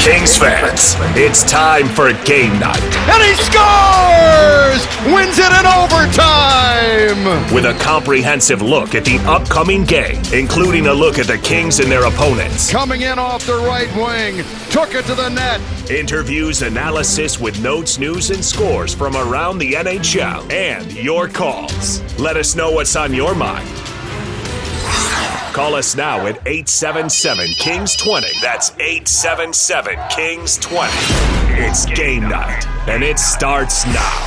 Kings fans, it's time for game night. And he scores! Wins it in overtime! With a comprehensive look at the upcoming game, including a look at the Kings and their opponents. Coming in off the right wing, took it to the net. Interviews, analysis with notes, news, and scores from around the NHL. And your calls. Let us know what's on your mind. Call us now at 877-KINGS-20. That's 877-KINGS-20. It's game night, and it starts now.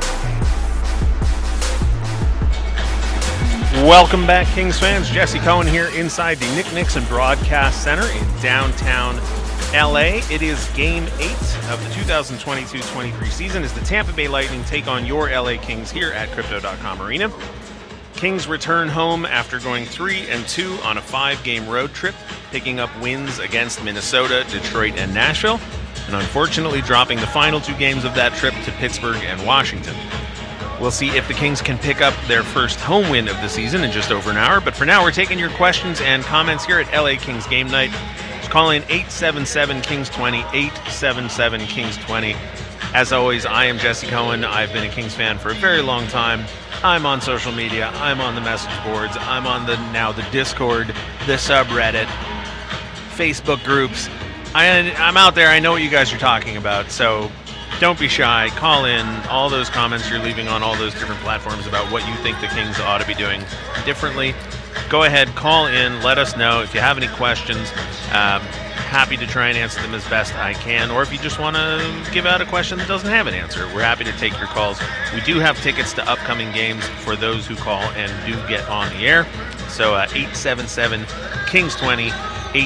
Welcome back, Kings fans. Jesse Cohen here inside the Nick Nixon Broadcast Center in downtown LA. It is Game 8 of the 2022-23 season as the Tampa Bay Lightning take on your LA Kings here at Crypto.com Arena. Kings return home after going 3-2 on a 5-game road trip, picking up wins against Minnesota, Detroit, and Nashville, and unfortunately dropping the final 2 games of that trip to Pittsburgh and Washington. We'll see if the Kings can pick up their first home win of the season in just over an hour, but for now we're taking your questions and comments here at LA Kings Game Night. Just call in 877-KINGS-20, 877-KINGS-20. As always, I am Jesse Cohen. I've been a Kings fan for a very long time. I'm on social media. I'm on the message boards. I'm on the Discord, the subreddit, Facebook groups. I'm out there. I know what you guys are talking about, so don't be shy. Call in all those comments you're leaving on all those different platforms about what you think the Kings ought to be doing differently. Go ahead, call in, let us know if you have any questions. Happy to try and answer them as best I can, or if you just want to give out a question that doesn't have an answer, we're happy to take your calls. We do have tickets to upcoming games for those who call and do get on the air. So 877-KINGS-20,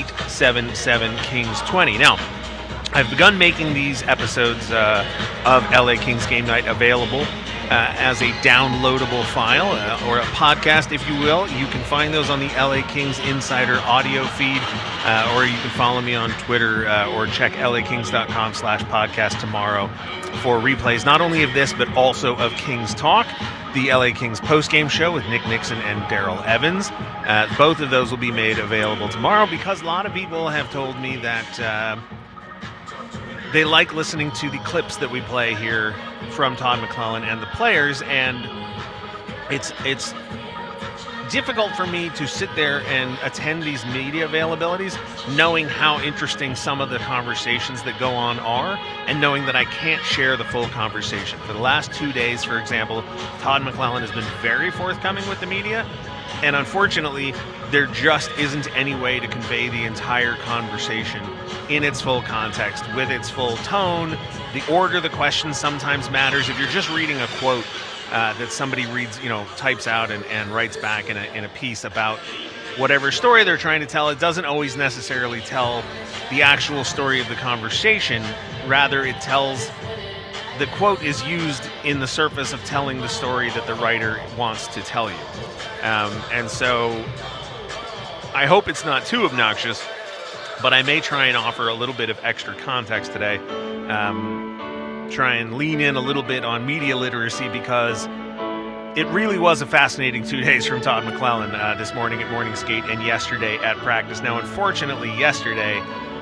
877-KINGS-20. Now, I've begun making these episodes of LA Kings Game Night available as a downloadable file or a podcast, if you will. You can find those on the LA Kings Insider audio feed, or you can follow me on Twitter or check lakings.com/podcast tomorrow for replays, not only of this, but also of Kings Talk, the LA Kings postgame show with Nick Nixon and Daryl Evans. Both of those will be made available tomorrow because a lot of people have told me that they like listening to the clips that we play here from Todd McLellan and the players, and it's difficult for me to sit there and attend these media availabilities knowing how interesting some of the conversations that go on are, and knowing that I can't share the full conversation. For the last 2 days, for example, Todd McLellan has been very forthcoming with the media, and unfortunately, there just isn't any way to convey the entire conversation in its full context, with its full tone. The order the question sometimes matters. If you're just reading a quote that somebody reads, types out and writes back in a piece about whatever story they're trying to tell, it doesn't always necessarily tell the actual story of the conversation. Rather, it tells, the quote is used in the surface of telling the story that the writer wants to tell you. And so I hope it's not too obnoxious, but I may try and offer a little bit of extra context today. Try and lean in a little bit on media literacy, because it really was a fascinating 2 days from Todd McLellan this morning at morning skate and yesterday at practice. Now, unfortunately, yesterday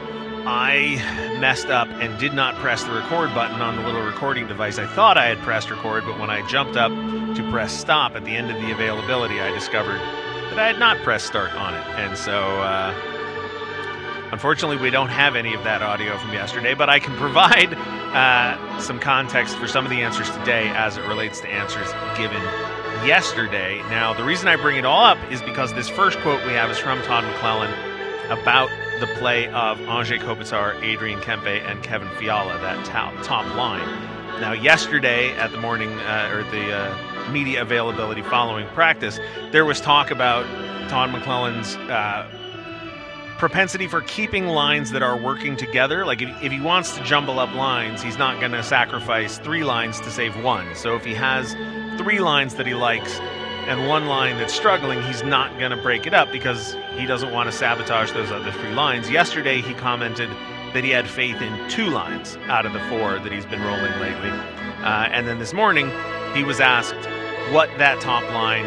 I messed up and did not press the record button on the little recording device. I thought I had pressed record, but when I jumped up to press stop at the end of the availability, I discovered that I had not pressed start on it. And so, unfortunately, we don't have any of that audio from yesterday, but I can provide some context for some of the answers today as it relates to answers given yesterday. Now, the reason I bring it all up is because this first quote we have is from Todd McLellan about the play of Anze Kopitar, Adrian Kempe, and Kevin Fiala, that top line. Now, yesterday at the morning, or the media availability following practice, there was talk about Todd McLellan's propensity for keeping lines that are working together. Like if he wants to jumble up lines, he's not going to sacrifice 3 lines to save 1. So if he has 3 lines that he likes and 1 line that's struggling, he's not going to break it up because he doesn't want to sabotage those other 3 lines. Yesterday, he commented that he had faith in 2 lines out of the 4 that he's been rolling lately. And then this morning, he was asked what that top line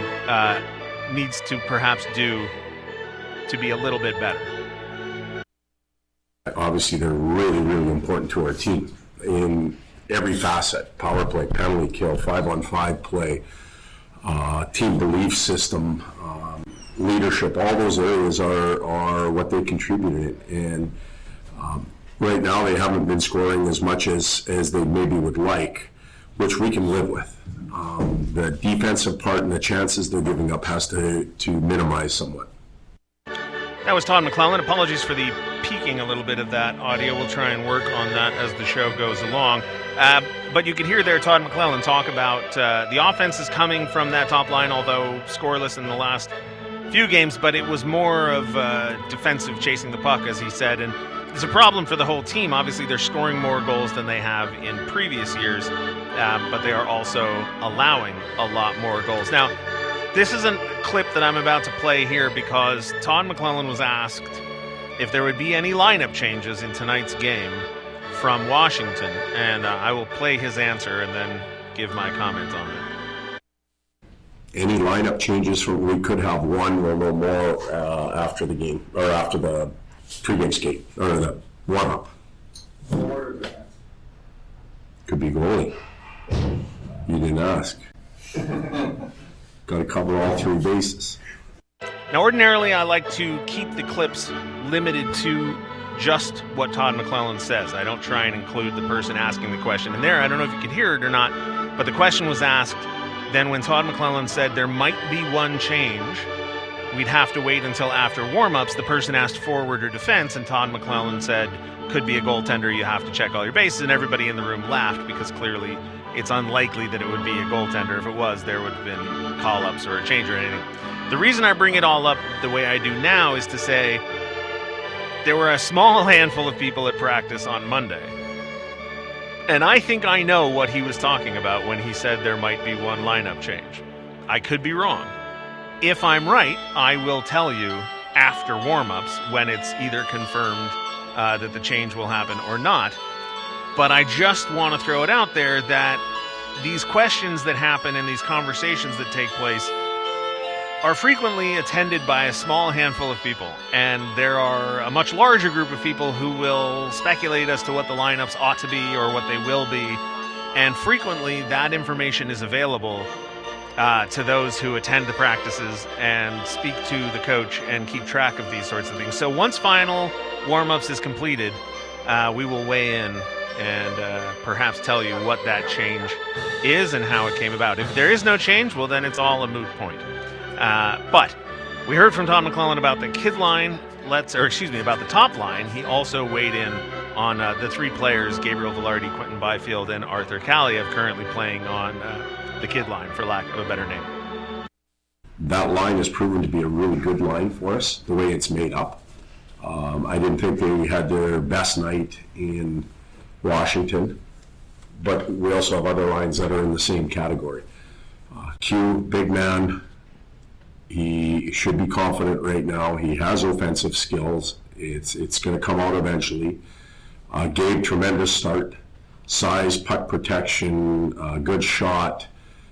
needs to perhaps do to be a little bit better. Obviously, they're really, really important to our team in every facet: power play, penalty kill, 5-on-5 play, team belief system, leadership. All those areas are what they contributed. And right now, they haven't been scoring as much as they maybe would like, which we can live with. The defensive part and the chances they're giving up has to minimize somewhat. That was Todd McClellan. Apologies for the peaking a little bit of that audio. We'll try and work on that as the show goes along. But you could hear there Todd McClellan talk about the offense is coming from that top line, although scoreless in the last few games, but it was more of defensive chasing the puck, as he said. And it's a problem for the whole team. Obviously, they're scoring more goals than they have in previous years, but they are also allowing a lot more goals. Now, this is a clip that I'm about to play here because Todd McClellan was asked if there would be any lineup changes in tonight's game from Washington, and I will play his answer and then give my comment on it. Any lineup changes? We could have one or no more after the game, or after the pregame skate, or the warm-up. Could be goalie. You didn't ask. Got to cover all three bases. Now, ordinarily, I like to keep the clips limited to just what Todd McClellan says. I don't try and include the person asking the question in there. I don't know if you could hear it or not, but the question was asked. Then when Todd McClellan said there might be one change, we'd have to wait until after warm-ups. The person asked forward or defense, and Todd McClellan said, could be a goaltender, you have to check all your bases, and everybody in the room laughed because clearly it's unlikely that it would be a goaltender. If it was, there would have been call-ups or a change or anything. The reason I bring it all up the way I do now is to say there were a small handful of people at practice on Monday, and I think I know what he was talking about when he said there might be one lineup change. I could be wrong. If I'm right, I will tell you after warm-ups when it's either confirmed that the change will happen or not. But I just want to throw it out there that these questions that happen and these conversations that take place are frequently attended by a small handful of people. And there are a much larger group of people who will speculate as to what the lineups ought to be or what they will be. And frequently that information is available to those who attend the practices and speak to the coach and keep track of these sorts of things. So once final warm-ups is completed, we will weigh in and perhaps tell you what that change is and how it came about. If there is no change, well, then it's all a moot point. But we heard from Todd McClellan about the kid line, about the top line. He also weighed in on the three players, Gabriel Vilardi, Quentin Byfield, and Arthur Kaliyev, currently playing on the kid line, for lack of a better name. That line has proven to be a really good line for us, the way it's made up. I didn't think they had their best night in Washington, but we also have other lines that are in the same category. Q, big man, he should be confident right now. He has offensive skills. It's going to come out eventually. Gabe, tremendous start. Size, puck protection, good shot,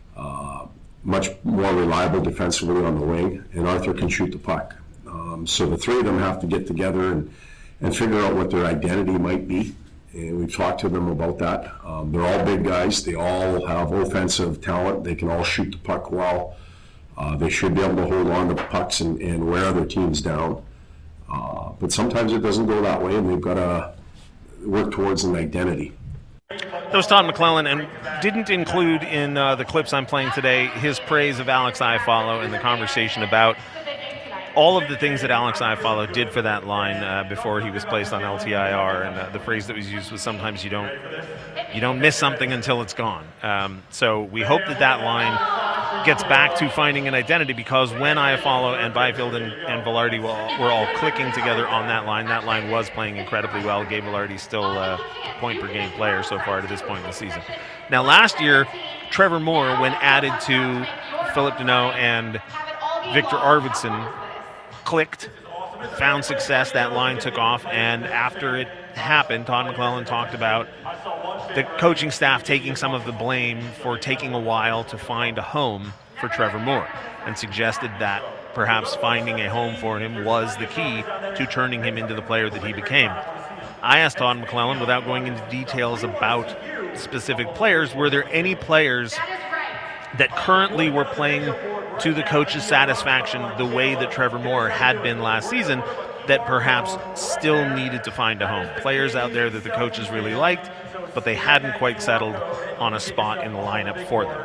much more reliable defensively on the wing, and Arthur can shoot the puck. So the three of them have to get together and figure out what their identity might be. And we've talked to them about that. They're all big guys. They all have offensive talent. They can all shoot the puck well. They should be able to hold on to pucks and wear their teams down. But sometimes it doesn't go that way, and they've got to work towards an identity. That was Todd McClellan, and didn't include in the clips I'm playing today his praise of Alex Iafallo and the conversation about all of the things that Alex Iafallo did for that line before he was placed on LTIR, and the phrase that was used was sometimes you don't miss something until it's gone. So we hope that line gets back to finding an identity, because when Iafallo and Byfield and Vilardi were all clicking together on that line was playing incredibly well. Gabe Vilardi still a point-per-game player so far to this point in the season. Now, last year, Trevor Moore, when added to Philip Deneau and Victor Arvidsson, clicked, found success, that line took off, and after it happened, Todd McClellan talked about the coaching staff taking some of the blame for taking a while to find a home for Trevor Moore, and suggested that perhaps finding a home for him was the key to turning him into the player that he became. I asked Todd McLellan, without going into details about specific players, were there any players that currently were playing to the coach's satisfaction the way that Trevor Moore had been last season that perhaps still needed to find a home? Players out there that the coaches really liked, but they hadn't quite settled on a spot in the lineup for them.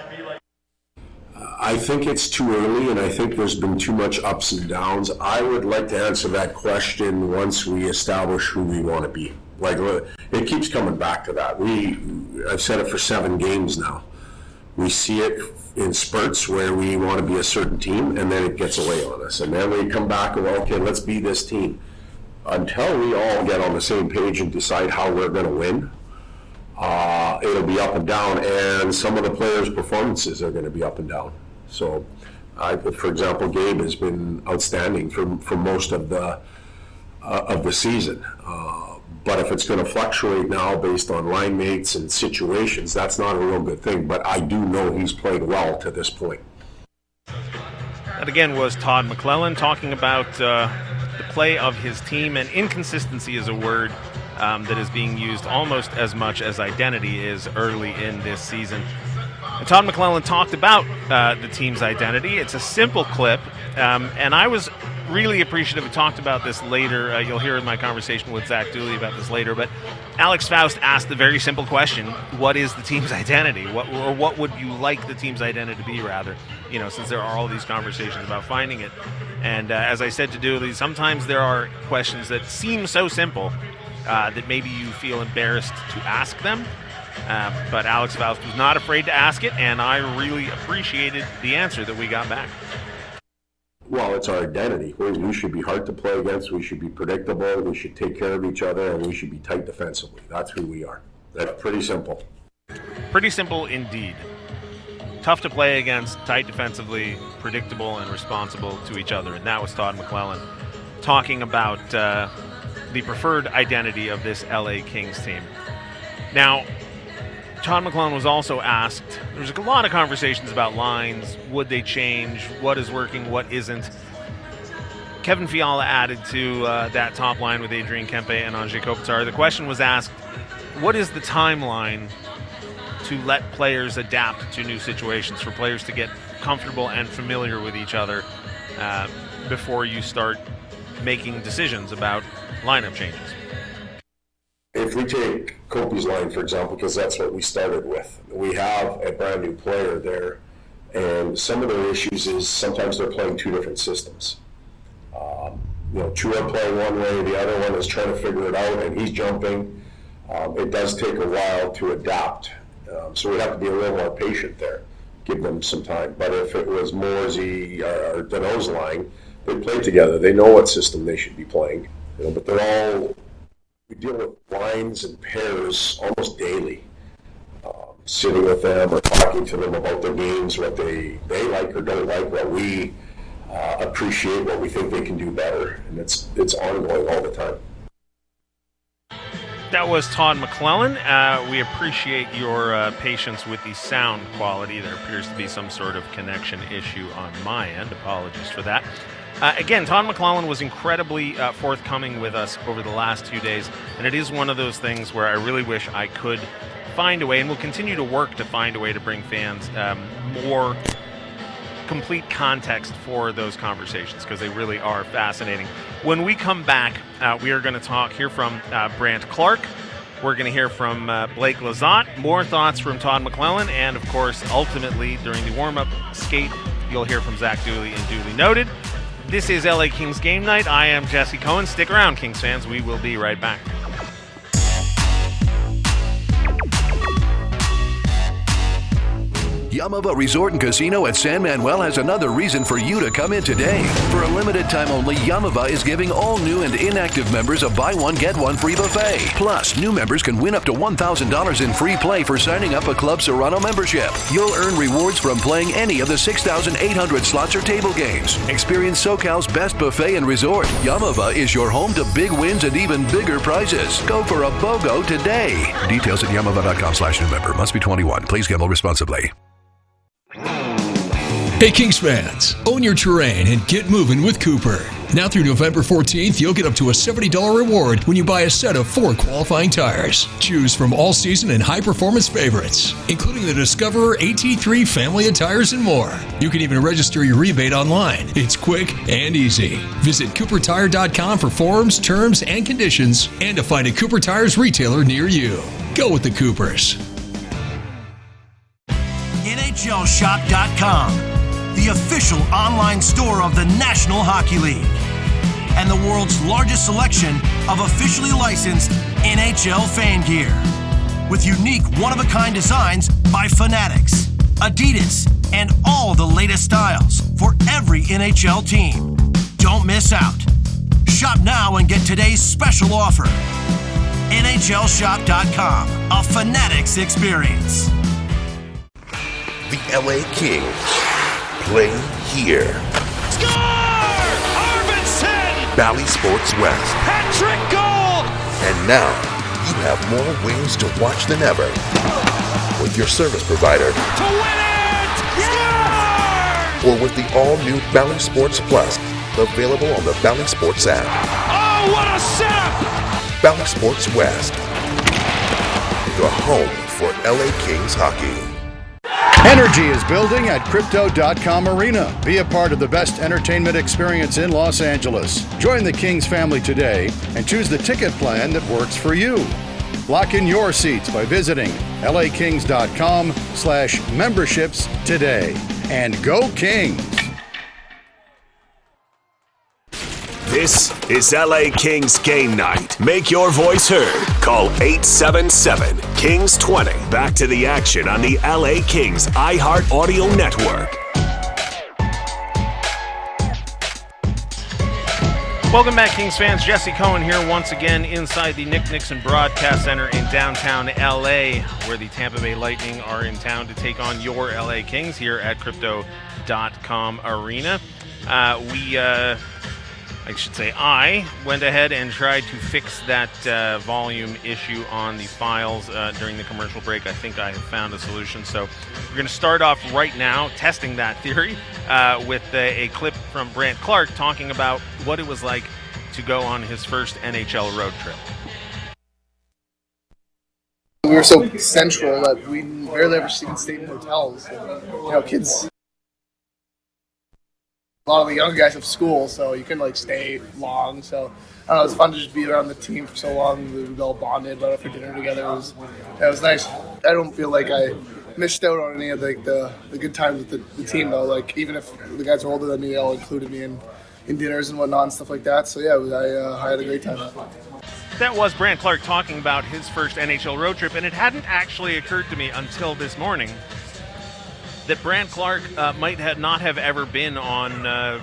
I think it's too early, and I think there's been too much ups and downs. I would like to answer that question once we establish who we want to be. Like, it keeps coming back to that. I've said it for 7 games now. We see it in spurts where we want to be a certain team, and then it gets away on us. And then we come back and, well, okay, let's be this team. Until we all get on the same page and decide how we're going to win, it'll be up and down, and some of the players' performances are going to be up and down. So, for example, Gabe has been outstanding for most of the season. But if it's going to fluctuate now based on line mates and situations, that's not a real good thing. But I do know he's played well to this point. That again was Todd McLellan talking about the play of his team, and inconsistency is a word that is being used almost as much as identity is early in this season. And Todd McLellan talked about the team's identity. It's a simple clip, and I was really appreciative. We talked about this later. You'll hear in my conversation with Zach Dooley about this later. But Alex Faust asked the very simple question: what is the team's identity? What would you like the team's identity to be, rather? Since there are all these conversations about finding it. And as I said to Dooley, sometimes there are questions that seem so simple that maybe you feel embarrassed to ask them. But Alex Faust was not afraid to ask it, and I really appreciated the answer that we got back. Well, it's our identity. We should be hard to play against. We should be predictable. We should take care of each other, and we should be tight defensively. That's who we are. That's pretty simple. Pretty simple indeed. Tough to play against, tight defensively, predictable and responsible to each other. And that was Todd McLellan talking about the preferred identity of this LA Kings team. Now, Todd McLellan was also asked, there's a lot of conversations about lines, would they change, what is working, what isn't. Kevin Fiala added to that top line with Adrian Kempe and Anze Kopitar. The question was asked, what is the timeline to let players adapt to new situations, for players to get comfortable and familiar with each other before you start making decisions about lineup changes? If we take Kopi's line, for example, because that's what we started with, we have a brand new player there, and some of their issues is sometimes they're playing 2 different systems. Two are playing one way, the other one is trying to figure it out, and he's jumping. It does take a while to adapt, so we have to be a little more patient there, give them some time. But if it was Morsey or Danault's line, they play together, they know what system they should be playing, but we deal with lines and pairs almost daily, sitting with them or talking to them about their games, what they like or don't like, what we appreciate, what we think they can do better, and it's ongoing all the time. That was Todd McLellan. We appreciate your patience with the sound quality. There appears to be some sort of connection issue on my end. Apologies for that. Again, Todd McLellan was incredibly forthcoming with us over the last 2 days, and it is one of those things where I really wish I could find a way, and we'll continue to work to find a way to bring fans more complete context for those conversations, because they really are fascinating. When we come back, we are going to hear from Brandt Clarke. We're going to hear from Blake Lizotte, more thoughts from Todd McLellan, and of course, ultimately, during the warm-up skate, you'll hear from Zach Dooley and Dooley Noted. This is LA Kings Game Night. I am Jesse Cohen. Stick around, Kings fans. We will be right back. Yamava Resort and Casino at San Manuel has another reason for you to come in today. For a limited time only, Yamava is giving all new and inactive members a buy one, get one free buffet. Plus, new members can win up to $1,000 in free play for signing up a Club Serrano membership. You'll earn rewards from playing any of the 6,800 slots or table games. Experience SoCal's best buffet and resort. Yamava is your home to big wins and even bigger prizes. Go for a BOGO today. Details at yamava.com/new member. Must be 21. Please gamble responsibly. Hey Kings fans, own your terrain and get moving with Cooper. Now through November 14th, you'll get up to a $70 reward when you buy a set of 4 qualifying tires. Choose from all-season and high-performance favorites, including the Discoverer AT3 family of tires and more. You can even register your rebate online. It's quick and easy. Visit CooperTire.com for forms, terms, and conditions, and to find a Cooper Tires retailer near you. Go with the Coopers. NHLShop.com, the official online store of the National Hockey League, and the world's largest selection of officially licensed NHL fan gear, with unique one-of-a-kind designs by Fanatics, Adidas, and all the latest styles for every NHL team. Don't miss out. Shop now and get today's special offer. NHLShop.com, a Fanatics experience. The LA Kings play here. Score! Arvidsson! Bally Sports West. Hat-trick goal! And now, you have more wings to watch than ever with your service provider. To win it! Yes! Or with the all-new Bally Sports Plus, available on the Bally Sports app. Oh, what a setup! Bally Sports West, your home for LA Kings hockey. Energy is building at Crypto.com Arena. Be a part of the best entertainment experience in Los Angeles. Join the Kings family today and choose the ticket plan that works for you. Lock in your seats by visiting lakings.com/memberships today. And go Kings! This is LA Kings Game Night. Make your voice heard. Call 877-KINGS-20. Back to the action on the LA Kings iHeart Audio Network. Welcome back, Kings fans. Jesse Cohen here once again inside the Nick Nixon Broadcast Center in downtown LA, where the Tampa Bay Lightning are in town to take on your LA Kings here at Crypto.com Arena. I went ahead and tried to fix that volume issue on the files during the commercial break. I think I have found a solution. So we're going to start off right now testing that theory with a clip from Brandt Clarke talking about what it was like to go on his first NHL road trip. We were so central that we barely ever stayed in hotels. And, kids... A lot of the younger guys have school, so you couldn't stay long. So it was fun to just be around the team for so long. We all bonded, went out for dinner together. It was nice. I don't feel like I missed out on any of the good times with the team though. Even if the guys are older than me, they all included me in dinners and whatnot and stuff like that. So yeah, I had a great time. That was Brandt Clarke talking about his first NHL road trip, and it hadn't actually occurred to me until this morning that Brandt Clarke might not have ever been on, a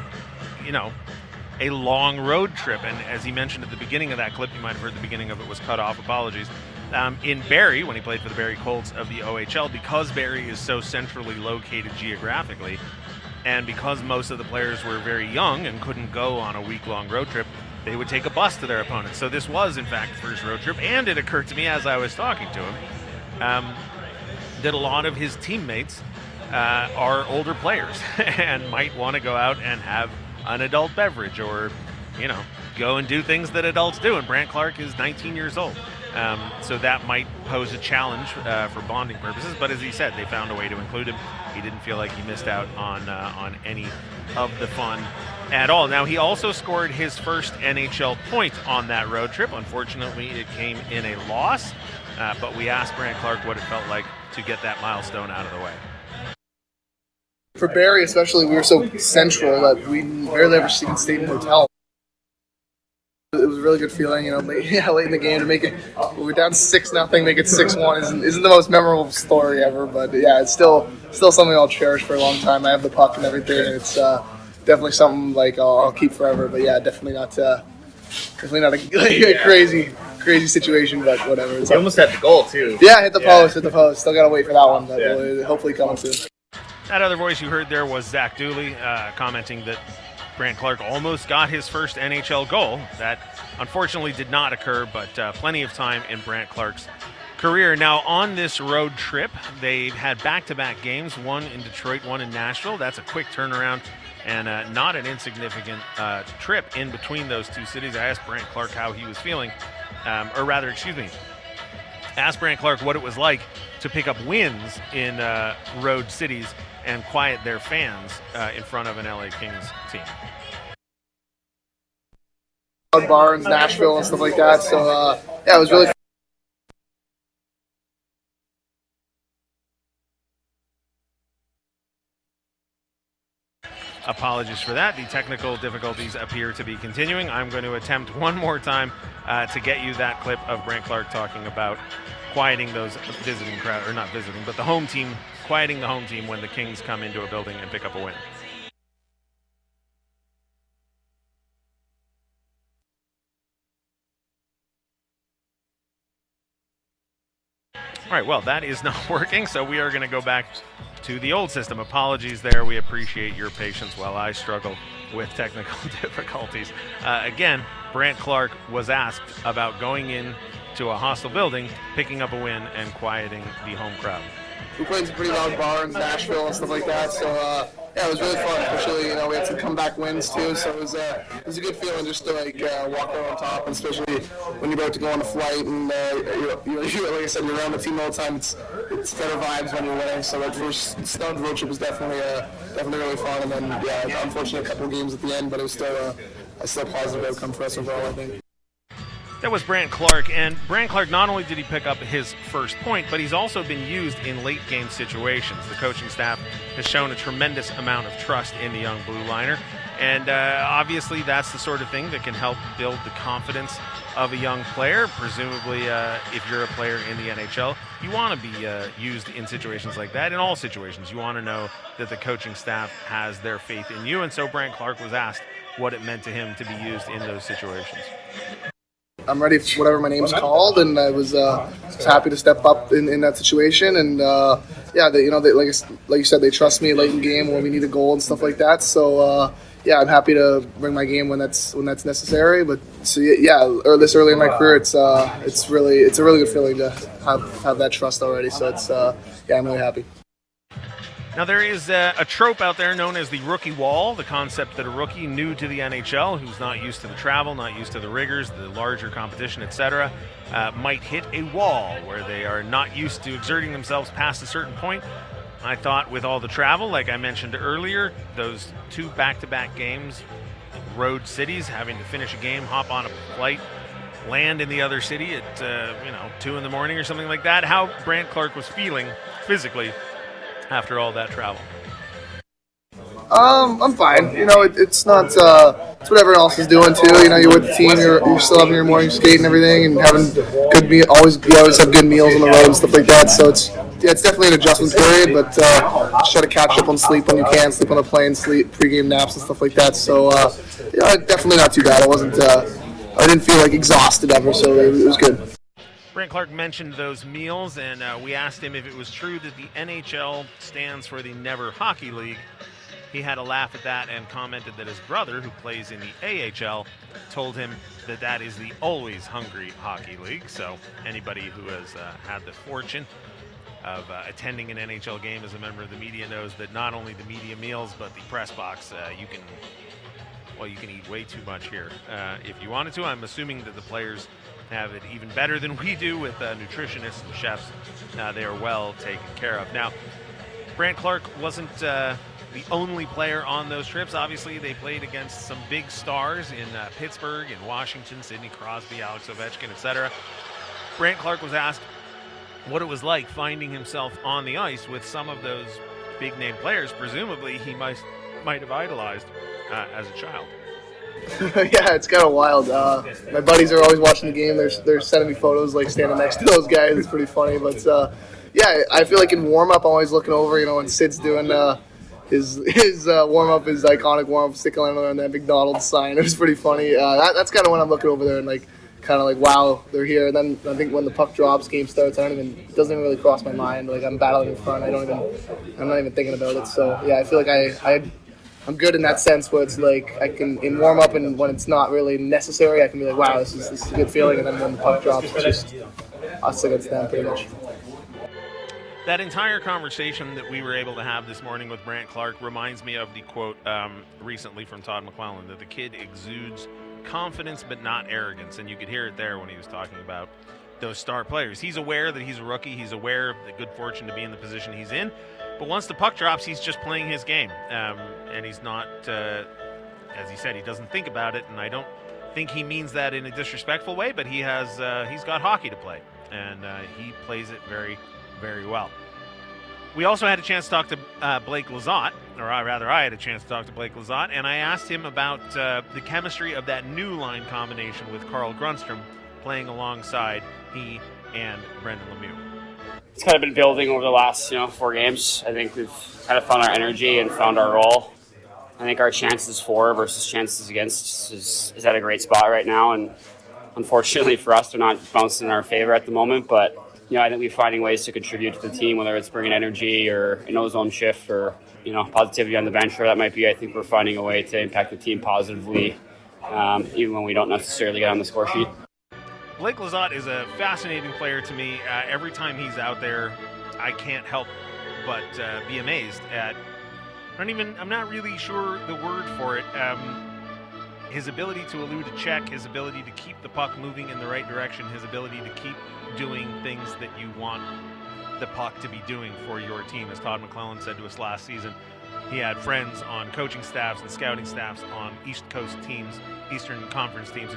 long road trip. And as he mentioned at the beginning of that clip, you might have heard the beginning of it was cut off, apologies. In Barrie, when he played for the Barrie Colts of the OHL, because Barrie is so centrally located geographically, and because most of the players were very young and couldn't go on a week-long road trip, they would take a bus to their opponents. So this was, in fact, the first road trip, and it occurred to me as I was talking to him that a lot of his teammates are older players and might want to go out and have an adult beverage or, go and do things that adults do. And Brandt Clarke is 19 years old. So that might pose a challenge for bonding purposes. But as he said, they found a way to include him. He didn't feel like he missed out on any of the fun at all. Now, he also scored his first NHL point on that road trip. Unfortunately, it came in a loss. But we asked Brandt Clarke what it felt like to get that milestone out of the way. For Barrie especially, we were so central that we barely ever stayed in hotels. It was a really good feeling, late in the game to make it. We were down 6-0, make it 6-1 isn't the most memorable story ever, but yeah, it's still something I'll cherish for a long time. I have the puck and everything, and it's definitely something I'll keep forever. But yeah, definitely not a crazy situation, but whatever. You almost had the goal too. Yeah, hit the post. Still gotta wait for that one, but we'll hopefully coming soon. That other voice you heard there was Zach Dooley commenting that Brandt Clarke almost got his first NHL goal. That unfortunately did not occur, but plenty of time in Brandt Clarke's career. Now, on this road trip, they've had back-to-back games, one in Detroit, one in Nashville. That's a quick turnaround and not an insignificant trip in between those two cities. I asked Brandt Clarke how he was feeling, asked Brandt Clarke what it was like to pick up wins in road cities and quiet their fans in front of an LA Kings team. Barnes, Nashville, and stuff like that. So, yeah, it was really fun. Apologies for that. The technical difficulties appear to be continuing. I'm going to attempt one more time to get you that clip of Brandt Clarke talking about quieting those visiting crowd, or not visiting, but the home team, quieting the home team when the Kings come into a building and pick up a win. All right, well, that is not working, so we are going to go back to the old system. Apologies there. We appreciate your patience while I struggle with technical difficulties. Again, Brandt Clarke was asked about going in to a hostile building, picking up a win, and quieting the home crowd. We played some pretty loud bars, Nashville and stuff like that, so yeah, it was really fun. Especially, we had some comeback wins too, so it was a good feeling just to walk out on top, and especially when you're about to go on a flight and you like I said, you're around the team all the time. It's better vibes when you're winning. So that first start of the road trip was definitely really fun, and then yeah, unfortunately a couple of games at the end, but it was still a positive outcome for us overall, I think. That was Brandt Clarke, and Brandt Clarke, not only did he pick up his first point, but he's also been used in late-game situations. The coaching staff has shown a tremendous amount of trust in the young blue liner, and obviously that's the sort of thing that can help build the confidence of a young player. Presumably, if you're a player in the NHL, you want to be used in situations like that. In all situations, you want to know that the coaching staff has their faith in you, and so Brandt Clarke was asked what it meant to him to be used in those situations. I'm ready for whatever my name's called, and I was happy to step up in that situation. And like you said, they trust me late in game when we need a goal and stuff like that. So yeah, I'm happy to bring my game when that's necessary. But so yeah, or this early in my career, it's a really good feeling to have that trust already. So it's yeah, I'm really happy. Now, there is a trope out there known as the rookie wall, the concept that a rookie new to the NHL, who's not used to the travel, not used to the rigors, the larger competition, etc., might hit a wall where they are not used to exerting themselves past a certain point. I thought with all the travel, like I mentioned earlier, those 2 back-to-back games, road cities, having to finish a game, hop on a flight, land in the other city at 2 in the morning or something like that, how Brandt Clarke was feeling physically after all that travel. I'm fine. It's not. It's what everyone else is doing too. You're with the team. You're still having your morning skate and everything, and having good meal. You always have good meals on the road and stuff like that. So it's definitely an adjustment period. But just try to catch up on sleep when you can. Sleep on the plane. Sleep pregame naps and stuff like that. So definitely not too bad. I didn't feel exhausted ever. So it was good. Brandt Clarke mentioned those meals, and we asked him if it was true that the NHL stands for the Never Hockey League. He had a laugh at that and commented that his brother, who plays in the AHL, told him that is the Always Hungry Hockey League. So anybody who has had the fortune of attending an NHL game as a member of the media knows that not only the media meals, but the press box, you can eat way too much here if you wanted to. I'm assuming that the players have it even better than we do with nutritionists and chefs. They are well taken care of. Now, Brandt Clarke wasn't the only player on those trips. Obviously, they played against some big stars in Pittsburgh, in Washington, Sidney Crosby, Alex Ovechkin, etc. Brandt Clarke was asked what it was like finding himself on the ice with some of those big-name players. Presumably, he might have idolized as a child. Yeah, it's kind of wild. My buddies are always watching the game. They're sending me photos standing next to those guys. It's pretty funny. But yeah, I feel like in warm-up, I'm always looking over, when Sid's doing his warm-up, his iconic warm-up, sticking on that McDonald's sign. It was pretty funny. That's kind of when I'm looking over there and wow, they're here. And then I think when the puck drops, game starts, it doesn't even really cross my mind. I'm battling in front. I'm not even thinking about it. So yeah, I feel like I'm good in that sense where it's I can, in warm-up and when it's not really necessary, I can be wow, this is a good feeling. And then when the puck drops, it's just us against them pretty much. That entire conversation that we were able to have this morning with Brandt Clarke reminds me of the quote recently from Todd McClellan, that the kid exudes confidence but not arrogance, and you could hear it there when he was talking about those star players. He's aware that he's a rookie. He's aware of the good fortune to be in the position he's in. But once the puck drops, he's just playing his game. And he's not, as he said, he doesn't think about it. And I don't think he means that in a disrespectful way, but he's got hockey to play. And he plays it very, very well. We also had a chance to talk to Blake Lizotte, or rather I had a chance to talk to Blake Lizotte, and I asked him about the chemistry of that new line combination with Carl Grundstrom playing alongside he and Brendan Lemieux. It's kind of been building over the last 4 games. I think we've kind of found our energy and found our role. I think our chances for versus chances against is at a great spot right now, and unfortunately for us, they're not bouncing in our favor at the moment, but I think we're finding ways to contribute to the team, whether it's bringing energy or an ozone shift or positivity on the bench, or that might be. I think we're finding a way to impact the team positively, even when we don't necessarily get on the score sheet. Blake Lizotte is a fascinating player to me. Every time he's out there, I can't help but be amazed at. I'm not really sure the word for it. His ability to elude a check, his ability to keep the puck moving in the right direction, his ability to keep doing things that you want the puck to be doing for your team. As Todd McClellan said to us last season, he had friends on coaching staffs and scouting staffs on Eastern Conference teams,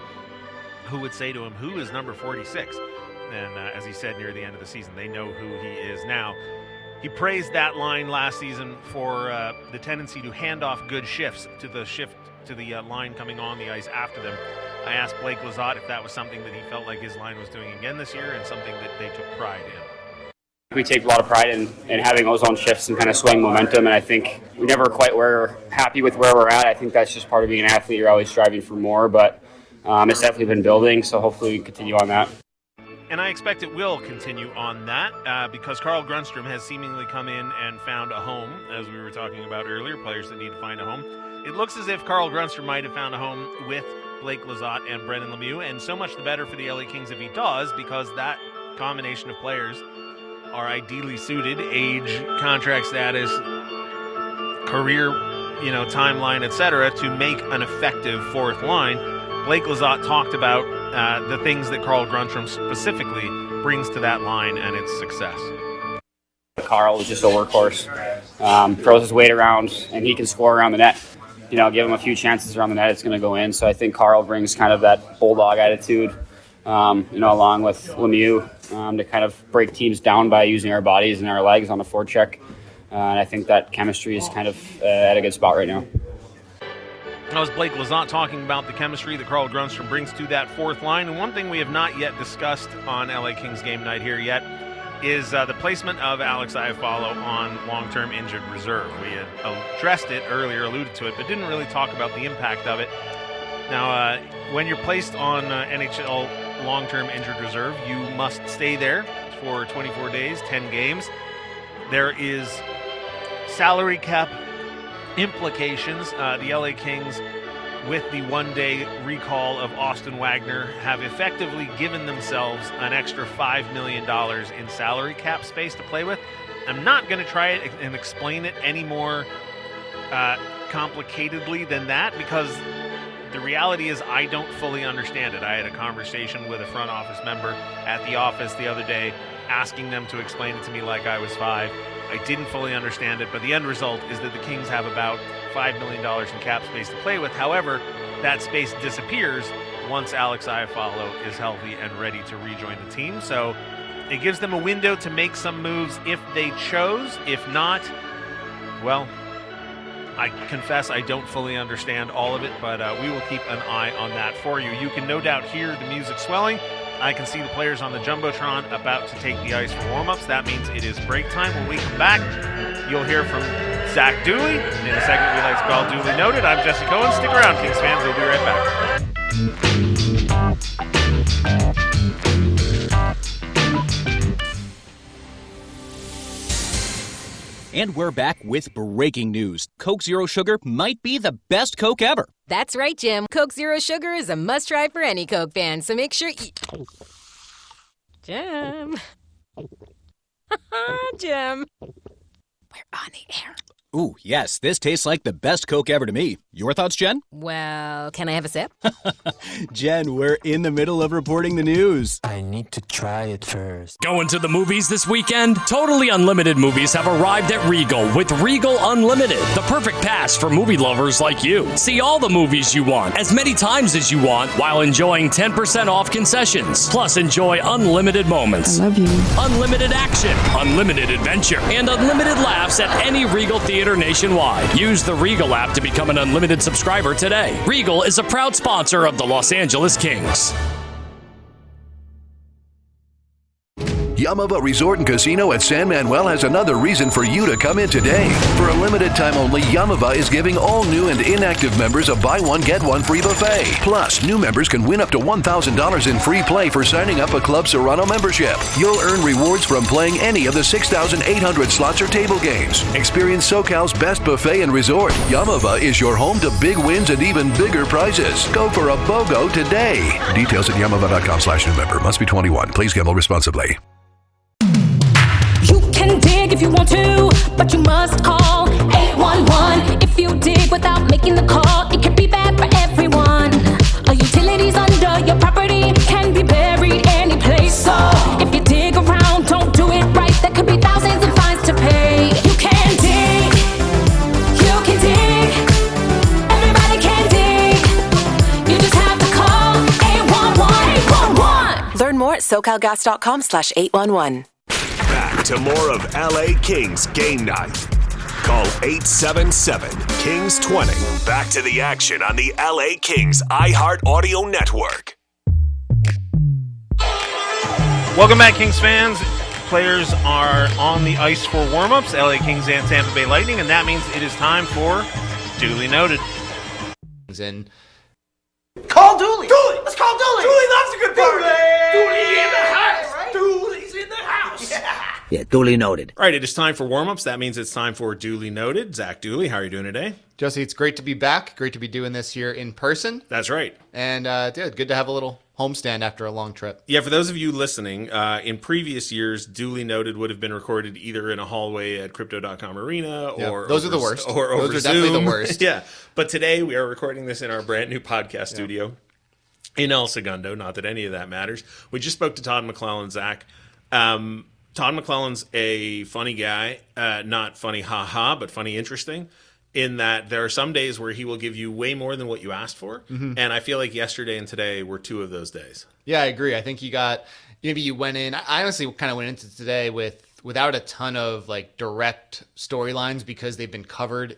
who would say to him, "Who is number 46?" And as he said near the end of the season, they know who he is now. He praised that line last season for the tendency to hand off good shifts to the line coming on the ice after them. I asked Blake Lizotte if that was something that he felt like his line was doing again this year and something that they took pride in. We take a lot of pride in having ozone shifts and kind of swing momentum, and I think we never quite were happy with where we're at. I think that's just part of being an athlete. You're always striving for more, but it's definitely been building, so hopefully we can continue on that. And I expect it will continue on that because Carl Grundstrom has seemingly come in and found a home, as we were talking about earlier, players that need to find a home. It looks as if Carl Grundstrom might have found a home with Blake Lizotte and Brendan Lemieux, and so much the better for the LA Kings if he does, because that combination of players are ideally suited, age, contract status, career, timeline, etc., to make an effective fourth line. Blake Lizotte talked about the things that Carl Grundstrom specifically brings to that line and its success. Carl is just a workhorse, throws his weight around, and he can score around the net. Give him a few chances around the net, it's going to go in. So I think Carl brings kind of that bulldog attitude, along with Lemieux, to kind of break teams down by using our bodies and our legs on the forecheck. And I think that chemistry is kind of at a good spot right now. That was Blake Lizotte talking about the chemistry that Carl Grundstrom brings to that fourth line. And one thing we have not yet discussed on LA Kings game night here yet is the placement of Alex Iafallo on long-term injured reserve. We had addressed it earlier, alluded to it, but didn't really talk about the impact of it. Now, when you're placed on NHL long-term injured reserve, you must stay there for 24 days, 10 games. There is salary cap implications. The LA Kings, with the one-day recall of Austin Wagner, have effectively given themselves an extra $5 million in salary cap space to play with. I'm not going to try it and explain it any more complicatedly than that, because the reality is I don't fully understand it. I had a conversation with a front office member at the office the other day, asking them to explain it to me like I was 5. I didn't fully understand it, but the end result is that the Kings have about $5 million in cap space to play with. However, that space disappears once Alex Iafallo is healthy and ready to rejoin the team. So it gives them a window to make some moves if they chose. If not, well, I confess I don't fully understand all of it, but we will keep an eye on that for you. You can no doubt hear the music swelling. I can see the players on the Jumbotron about to take the ice for warm-ups. That means it is break time. When we come back, you'll hear from Zach Dooley in a segment we like to call Dooley Noted. I'm Jesse Cohen. Stick around, Kings fans. We'll be right back. And we're back with breaking news. Coke Zero Sugar might be the best Coke ever. That's right, Jim. Coke Zero Sugar is a must-try for any Coke fan, so make sure you... Jim... Jim. We're on the air. Ooh, yes, this tastes like the best Coke ever to me. Your thoughts, Jen? Well, can I have a sip? Jen, we're in the middle of reporting the news. I need to try it first. Going to the movies this weekend? Totally Unlimited movies have arrived at Regal with Regal Unlimited, the perfect pass for movie lovers like you. See all the movies you want, as many times as you want, while enjoying 10% off concessions. Plus, enjoy unlimited moments. I love you. Unlimited action, unlimited adventure, and unlimited laughs at any Regal theater nationwide. Use the Regal app to become an unlimited subscriber today. Regal is a proud sponsor of the Los Angeles Kings. Yamava Resort and Casino at San Manuel has another reason for you to come in today. For a limited time only, Yamava is giving all new and inactive members a buy one, get one free buffet. Plus, new members can win up to $1,000 in free play for signing up a Club Serrano membership. You'll earn rewards from playing any of the 6,800 slots or table games. Experience SoCal's best buffet and resort. Yamava is your home to big wins and even bigger prizes. Go for a BOGO today. Details at yamava.com/new member. Must be 21. Please gamble responsibly. You can dig if you want to, but you must call 811. If you dig without making the call, it could be bad for everyone. A utilities under your property can be buried any place. So if you dig around, don't do it right. There could be thousands of fines to pay. You can dig. You can dig. Everybody can dig. You just have to call 811. 811. Learn more at SoCalGas.com/811. Back to more of LA Kings game night. Call 877-KINGS-20. Back to the action on the LA Kings iHeart Audio Network. Welcome back, Kings fans. Players are on the ice for warm-ups, LA Kings and Tampa Bay Lightning, and that means it is time for Duly Noted. And Call Dooley. Dooley. Let's call Dooley. Dooley loves a good party. Dooley in the house. Right? Dooley's in the house. Yeah, duly noted. All right, it is time for warm-ups. That means it's time for Duly Noted. Zach Dooley, how are you doing today? Jesse, it's great to be back. Great to be doing this here in person. That's right. And good to have a little homestand after a long trip. Yeah, for those of you listening, in previous years, Duly Noted would have been recorded either in a hallway at Crypto.com Arena or those are the worst. Or over those are Zoom. definitely the worst. Yeah, but today we are recording this in our brand new podcast studio in El Segundo. Not that any of that matters. We just spoke to Todd McClellan, Zach. Todd McClellan's a funny guy, not funny ha-ha, but funny interesting, in that there are some days where he will give you way more than what you asked for, and I feel like yesterday and today were two of those days. Yeah, I agree. I think you went in, I honestly kind of went into today without a ton of like direct storylines because they've been covered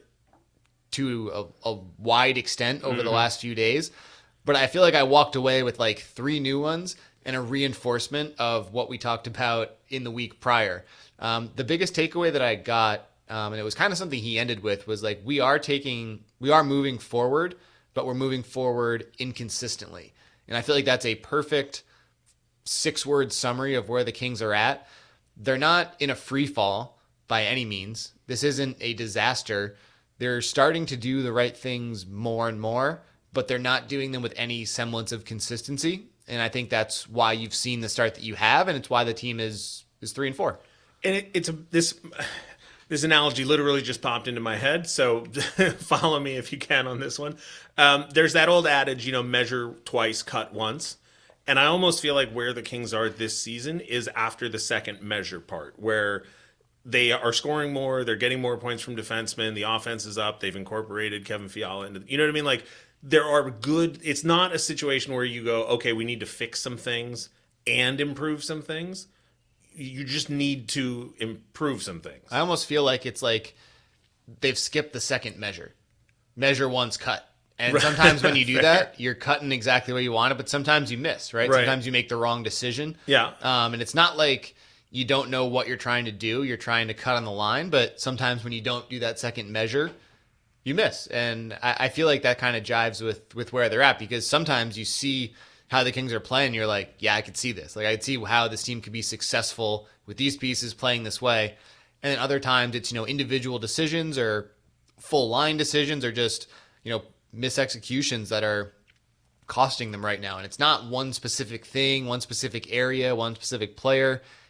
to a wide extent over the last few days, but I feel like I walked away with like 3 new ones and a reinforcement of what we talked about in the week prior. The biggest takeaway that I got, and it was kind of something he ended with, was like, we are moving forward, but we're moving forward inconsistently. And I feel like that's a perfect 6-word summary of where the Kings are at. They're not in a free fall by any means. This isn't a disaster. They're starting to do the right things more and more, but they're not doing them with any semblance of consistency. And I think that's why you've seen the start that you have, and it's why the team is 3-4. And this analogy literally just popped into my head, so follow me if you can on this one. There's that old adage, measure twice, cut once. And I almost feel like where the Kings are this season is after the second measure part, where they are scoring more, they're getting more points from defensemen, the offense is up, they've incorporated Kevin Fiala into, you know what I mean? Like, there are good, it's not a situation where you go, okay, we need to fix some things and improve some things. You just need to improve some things. I almost feel like it's like they've skipped the second measure. Measure once, cut. And sometimes when you do that, you're cutting exactly where you want it, but sometimes you miss, right? Sometimes you make the wrong decision. Yeah. And it's not like you don't know what you're trying to do. You're trying to cut on the line, but sometimes when you don't do that second measure, you miss. And I feel like that kind of jives with where they're at, because sometimes you see how the Kings are playing, and you're like, yeah, I could see this. Like, I could see how this team could be successful with these pieces playing this way. And then other times it's, individual decisions or full line decisions or just, misexecutions that are costing them right now. And it's not one specific thing, one specific area, one specific player.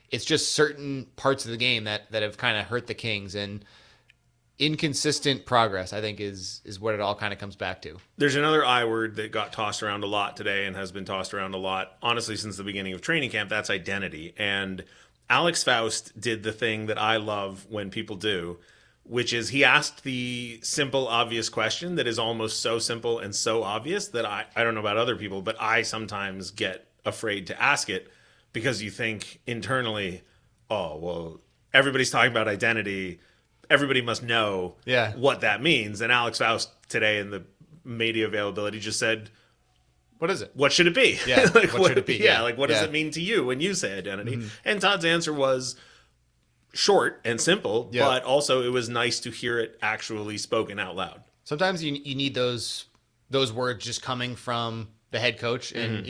It's just certain parts of the game that have kind of hurt the Kings, and inconsistent progress, I think, is what it all kind of comes back to. There's another I word that got tossed around a lot today and has been tossed around a lot, honestly, since the beginning of training camp. That's identity. And Alex Faust did the thing that I love when people do, which is he asked the simple, obvious question that is almost so simple and so obvious that I don't know about other people, but I sometimes get afraid to ask it because you think internally, oh, well, everybody's talking about identity. Everybody must know what that means. And Alex Faust today in the media availability just said, what is it? What should it be? Yeah. Like, what should it be? Yeah. Like, what does it mean to you when you say identity? Mm-hmm. And Todd's answer was short and simple, but also it was nice to hear it actually spoken out loud. Sometimes you need those words just coming from the head coach, and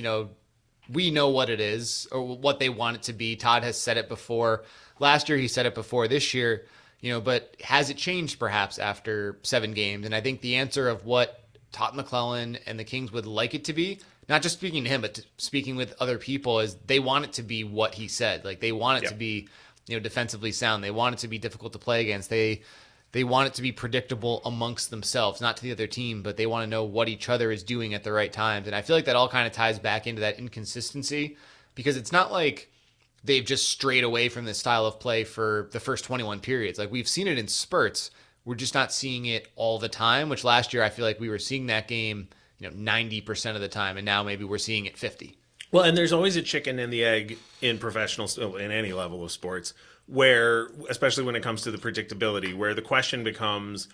we know what it is or what they want it to be. Todd has said it before. Last year he said it before. This year, but has it changed perhaps after 7 games? And I think the answer of what Todd McClellan and the Kings would like it to be, not just speaking to him, but speaking with other people, is they want it to be what he said. Like, they want it to be, defensively sound. They want it to be difficult to play against. They want it to be predictable amongst themselves, not to the other team, but they want to know what each other is doing at the right times. And I feel like that all kind of ties back into that inconsistency, because it's not like they've just strayed away from this style of play for the first 21 periods. Like, we've seen it in spurts. We're just not seeing it all the time, which last year I feel like we were seeing that game, 90% of the time, and now maybe we're seeing it 50. Well, and there's always a chicken and the egg in in any level of sports, where, especially when it comes to the predictability, where the question becomes,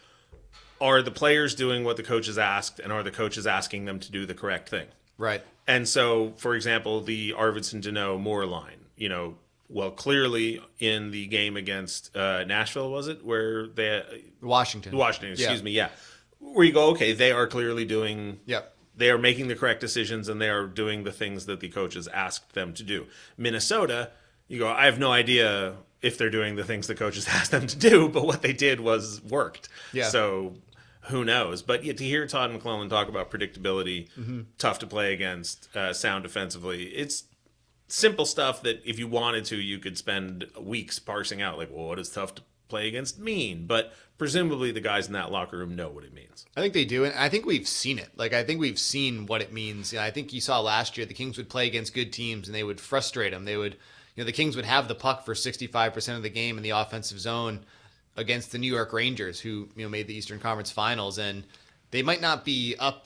are the players doing what the coaches asked, and are the coaches asking them to do the correct thing? Right. And so, for example, the Arvidsson, Danault, Moore line, well, clearly in the game against Nashville, was it? Where Washington, excuse me, where you go, okay, they are clearly doing, they are making the correct decisions, and they are doing the things that the coaches asked them to do. Minnesota, you go, I have no idea if they're doing the things the coaches asked them to do, but what they did worked. Yeah. So who knows? But to hear Todd McClellan talk about predictability, tough to play against, sound defensively, it's simple stuff that if you wanted to, you could spend weeks parsing out. Like, well, what does tough to play against mean? But presumably the guys in that locker room know what it means. I think they do, and I think we've seen it. Like, I think we've seen what it means. I think you saw last year the Kings would play against good teams, and they would frustrate them. They would, the Kings would have the puck for 65% of the game in the offensive zone against the New York Rangers, who made the Eastern Conference Finals, and they might not be up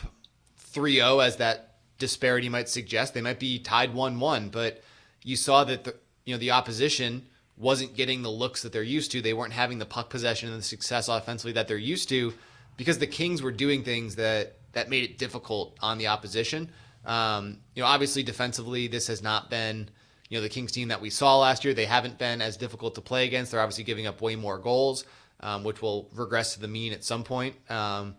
3-0 as that disparity might suggest. They might be tied 1-1, but you saw that the opposition wasn't getting the looks that they're used to. They weren't having the puck possession and the success offensively that they're used to, because the Kings were doing things that made it difficult on the opposition. Obviously defensively, this has not been the Kings team that we saw last year. They haven't been as difficult to play against. They're obviously giving up way more goals, which will regress to the mean at some point. But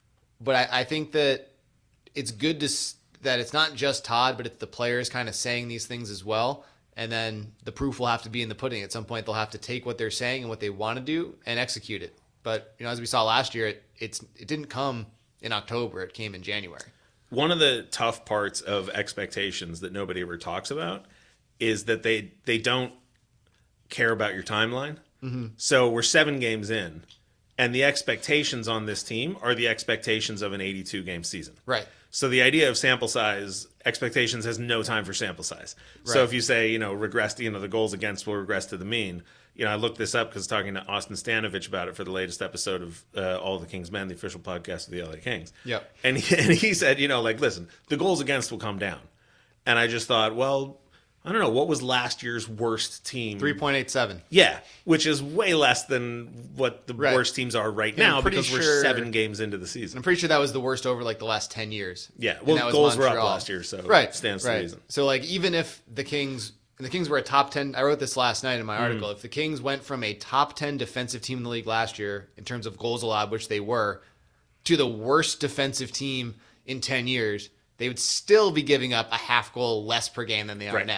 I think that it's good that it's not just Todd, but it's the players kind of saying these things as well. And then the proof will have to be in the pudding. At some point, they'll have to take what they're saying and what they want to do and execute it. But as we saw last year, it didn't come in October. It came in January. One of the tough parts of expectations that nobody ever talks about is that they don't care about your timeline. Mm-hmm. So we're 7 games in, and the expectations on this team are the expectations of an 82-game season. Right. So the idea of sample size, expectations has no time for sample size. Right. So if you say, regress, the goals against will regress to the mean. I looked this up because talking to Austin Stanovich about it for the latest episode of All the Kings Men, the official podcast of the LA Kings. Yep. And he said, listen, the goals against will come down. And I just thought, well, I don't know, what was last year's worst team? 3.87. Yeah, which is way less than what the worst teams are right now, because we're 7 games into the season. I'm pretty sure that was the worst over the last 10 years. Yeah, well, goals were up last year, so it stands to reason. So even if the Kings were a top 10, I wrote this last night in my article, if the Kings went from a top 10 defensive team in the league last year in terms of goals allowed, which they were, to the worst defensive team in 10 years, they would still be giving up a half goal less per game than they are now.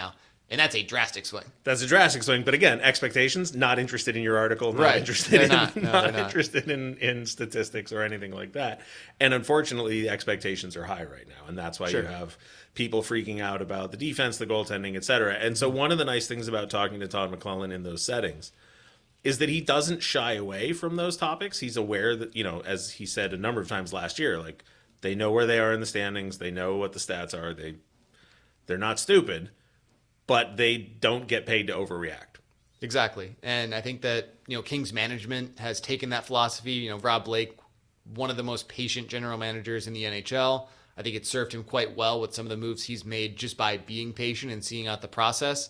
And that's a drastic swing. That's a drastic swing. But again, expectations, not interested in your article, not Right. interested, They're not not. interested in statistics or anything like that. And unfortunately, the expectations are high right now. And that's why Sure. you have people freaking out about the defense, the goaltending, et cetera. And so one of the nice things about talking to Todd McClellan in those settings is that he doesn't shy away from those topics. He's aware that, as he said a number of times last year, like, they know where they are in the standings. They know what the stats are. They're not stupid, but they don't get paid to overreact. Exactly. And I think that, Kings management has taken that philosophy. Rob Blake, one of the most patient general managers in the NHL. I think it served him quite well with some of the moves he's made just by being patient and seeing out the process.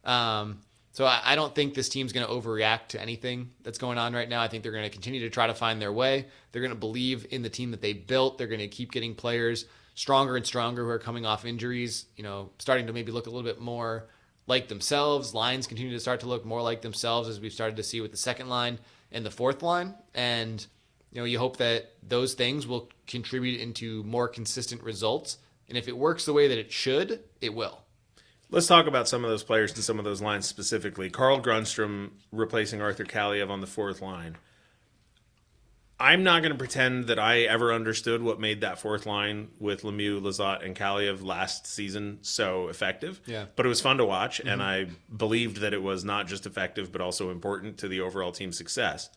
So I don't think this team's going to overreact to anything that's going on right now. I think they're going to continue to try to find their way. They're going to believe in the team that they built. They're going to keep getting players stronger and stronger who are coming off injuries, starting to maybe look a little bit more like themselves. Lines continue to start to look more like themselves, as we've started to see with the second line and the fourth line. And, you hope that those things will contribute into more consistent results. And if it works the way that it should, it will. Let's talk about some of those players and some of those lines specifically. Carl Grundstrom replacing Arthur Kaliev on the fourth line. I'm not going to pretend that I ever understood what made that fourth line with Lemieux, Lizotte, and Kaliev last season so effective. Yeah. But it was fun to watch, and I believed that it was not just effective, but also important to the overall team success.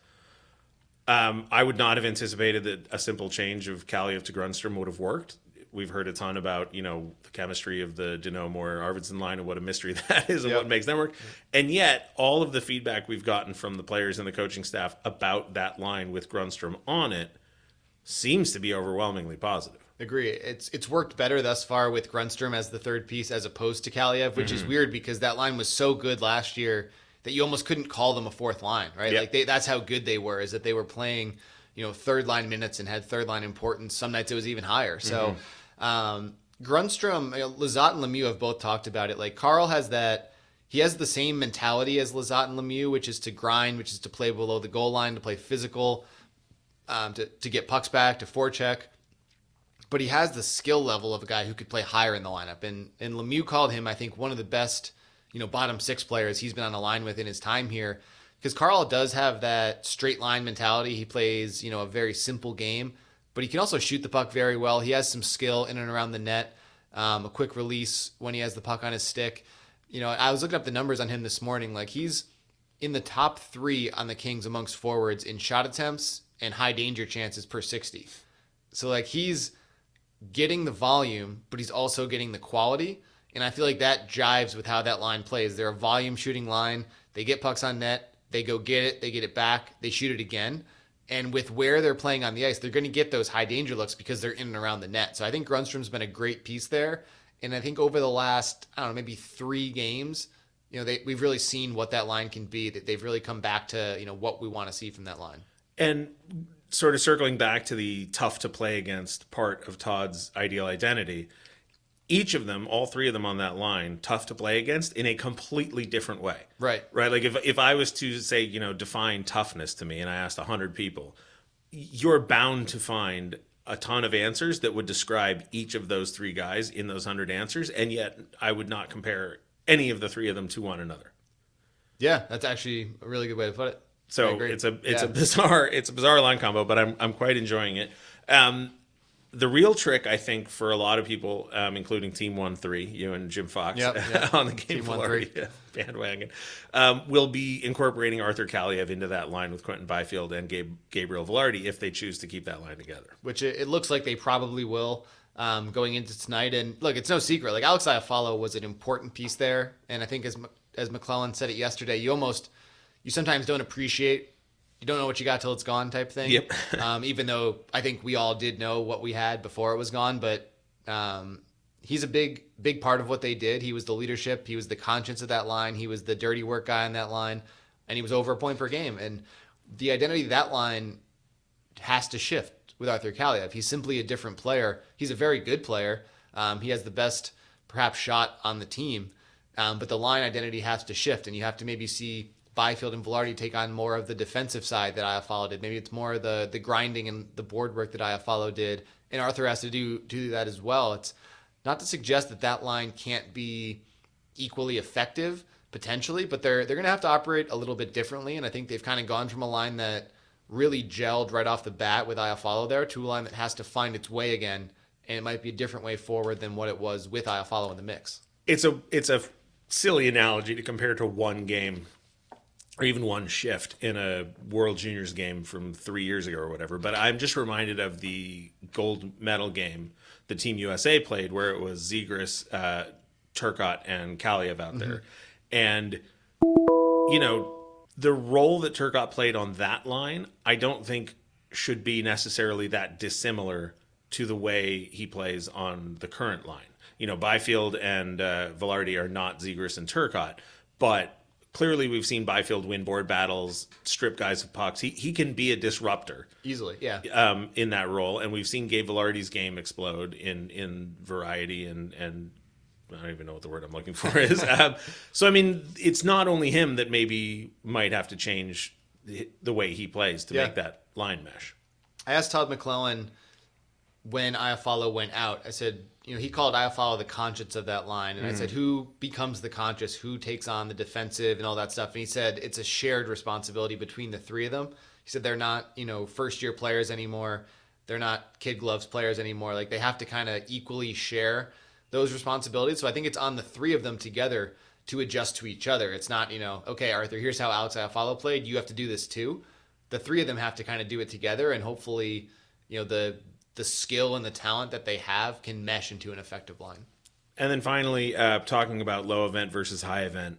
I would not have anticipated that a simple change of Kaliev to Grundstrom would have worked. We've heard a ton about, the chemistry of the Danault Moore Arvidsson line and what a mystery that is and what makes them work. And yet, all of the feedback we've gotten from the players and the coaching staff about that line with Grundstrom on it seems to be overwhelmingly positive. Agree. It's worked better thus far with Grundstrom as the third piece as opposed to Kaliev, which is weird because that line was so good last year that you almost couldn't call them a fourth line, right? Yep. Like that's how good they were, is that they were playing, third line minutes and had third line importance. Some nights it was even higher. So Grundstrom, Lizotte and Lemieux have both talked about it. Like Carl has that, he has the same mentality as Lizotte and Lemieux, which is to grind, which is to play below the goal line, to play physical, to get pucks back, to forecheck. But he has the skill level of a guy who could play higher in the lineup. And Lemieux called him, I think, one of the best, bottom six players he's been on a line with in his time here. Because Carl does have that straight line mentality. He plays, a very simple game, but he can also shoot the puck very well. He has some skill in and around the net, a quick release when he has the puck on his stick. I was looking up the numbers on him this morning. Like he's in the top 3 on the Kings amongst forwards in shot attempts and high danger chances per 60. So like he's getting the volume, but he's also getting the quality. And I feel like that jives with how that line plays. They're a volume shooting line. They get pucks on net. They go get it. They get it back. They shoot it again. And with where they're playing on the ice, they're going to get those high danger looks because they're in and around the net. So I think Grundstrom's been a great piece there. And I think over the last, maybe 3 games, we've really seen what that line can be, that they've really come back to, what we want to see from that line. And sort of circling back to the tough to play against part of Todd's ideal identity, each of them, all 3 of them on that line, tough to play against in a completely different way. Right. Like if I was to say, define toughness to me and I asked 100 people, you're bound to find a ton of answers that would describe each of those 3 guys in those 100 answers. And yet I would not compare any of the 3 of them to one another. Yeah, that's actually a really good way to put it. So it's a bizarre line combo, but I'm quite enjoying it. The real trick, I think, for a lot of people, including Team 1-3, you and Jim Fox on the Game Flurry bandwagon, will be incorporating Arthur Kaliev into that line with Quentin Byfield and Gabriel Velarde if they choose to keep that line together. Which it looks like they probably will going into tonight. And look, it's no secret. Like Alex Iafallo was an important piece there. And I think as McClellan said it yesterday, you sometimes don't appreciate. You don't know what you got till it's gone type thing. Yep. Even though I think we all did know what we had before it was gone, but he's a big part of what they did. He was the leadership. He was the conscience of that line. He was the dirty work guy on that line, and he was over a point per game. And the identity of that line has to shift with Arthur Kaliev. He's simply a different player. He's a very good player. He has the best, perhaps, shot on the team. But the line identity has to shift, and you have to maybe see Byfield and Velarde take on more of the defensive side that Iafallo did. Maybe it's more the grinding and the board work that Iafallo did, and Arthur has to do that as well. It's not to suggest that line can't be equally effective potentially, but they're going to have to operate a little bit differently. And I think they've kind of gone from a line that really gelled right off the bat with Iafallo there to a line that has to find its way again. And it might be a different way forward than what it was with Iafallo in the mix. It's a silly analogy to compare to one game or even one shift in a World Juniors game from 3 years ago or whatever. But I'm just reminded of the gold medal game the Team USA played, where it was Zegras, Turcotte, and Kaliev out there. And, you know, the role that Turcotte played on that line, I don't think should be necessarily that dissimilar to the way he plays on the current line. You know, Byfield and Vilardi are not Zegras and Turcotte, but clearly we've seen Byfield win board battles, strip guys of pucks. He can be a disruptor. Easily, yeah. In that role. And we've seen Gabe Vilardi's game explode in variety and I don't even know what the word I'm looking for is. So, I mean, it's not only him that maybe might have to change the way he plays to make that line mesh. I asked Todd McClellan when Iafallo went out, I said, you know, he called Iafallo the conscience of that line. And I said, who becomes the conscious? Who takes on the defensive and all that stuff? And he said, it's a shared responsibility between the three of them. He said, they're not, you know, first-year players anymore. They're not kid gloves players anymore. Like, they have to kind of equally share those responsibilities. So I think it's on the three of them together to adjust to each other. It's not, you know, okay, Arthur, here's how Alex Iafallo played. You have to do this too. The three of them have to kind of do it together, and hopefully, you know, the skill and the talent that they have can mesh into an effective line. And then finally, talking about low event versus high event,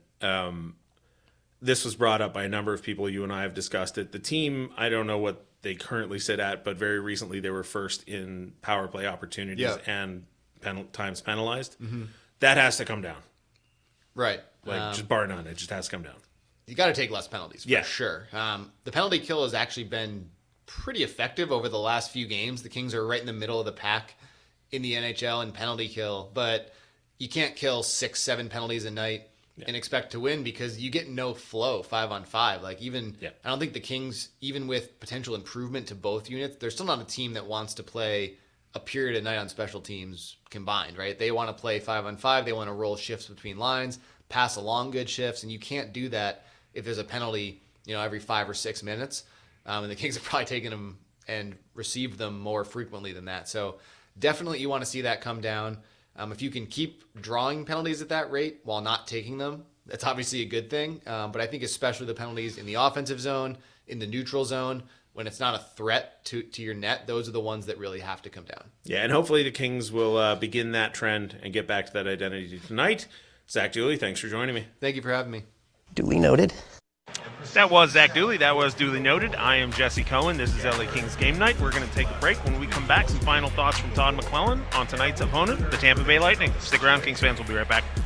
this was brought up by a number of people. You and I have discussed it. The team, I don't know what they currently sit at, but very recently they were first in power play opportunities and times penalized. That has to come down. Right. Like, just bar none. It just has to come down. You got to take less penalties, for sure. The penalty kill has actually been pretty effective over the last few games. The Kings are right in the middle of the pack in the NHL in penalty kill, but you can't kill 6-7 penalties a night and expect to win because you get no flow 5-on-5. Like, even I don't think the Kings, even with potential improvement to both units, they're still not a team that wants to play a period a night on special teams combined, right? They want to play 5-on-5. They want to roll shifts between lines, pass along good shifts, and you can't do that if there's a penalty, you know, every 5 or 6 minutes. And the Kings have probably taken them and received them more frequently than that. So definitely you want to see that come down. If you can keep drawing penalties at that rate while not taking them, that's obviously a good thing. But I think especially the penalties in the offensive zone, in the neutral zone, when it's not a threat to your net, those are the ones that really have to come down. Yeah, and hopefully the Kings will begin that trend and get back to that identity tonight. Zach Dooley, thanks for joining me. Thank you for having me. Duly noted. That was Zach Dooley. That was Duly Noted. I am Jesse Cohen. This is LA Kings Game Night. We're going to take a break. When we come back, some final thoughts from Todd McClellan on tonight's opponent, the Tampa Bay Lightning. Stick around, Kings fans. We'll be right back.